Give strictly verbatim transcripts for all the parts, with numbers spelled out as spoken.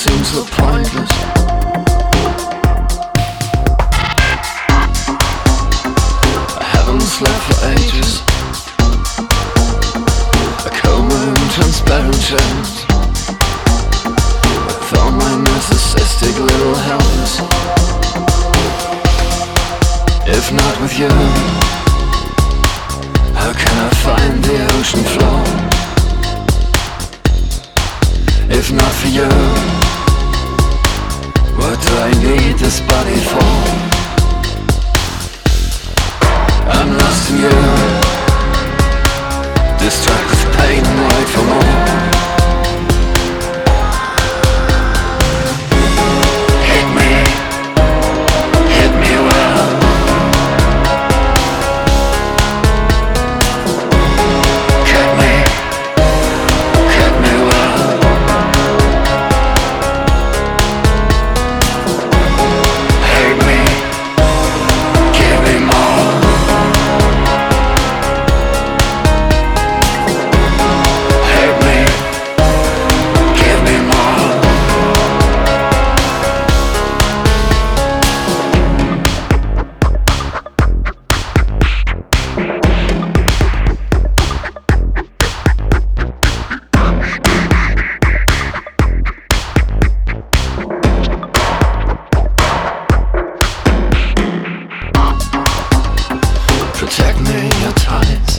seems so pointless. I haven't slept for ages. A coma in transparent chairs, with all my narcissistic little helpers. If not with you, how can I find the ocean floor? If not for you, what do I need this body for? I'm lost in you, distracted with pain and wait for more. Hit me, hit me well. Cut me, cut me well. Hate me, give me more. Hate me, give me more. Protect me, your ties,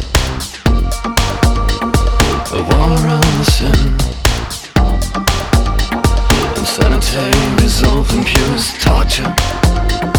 a wall around the sin. Insanity, resolve and purest torture.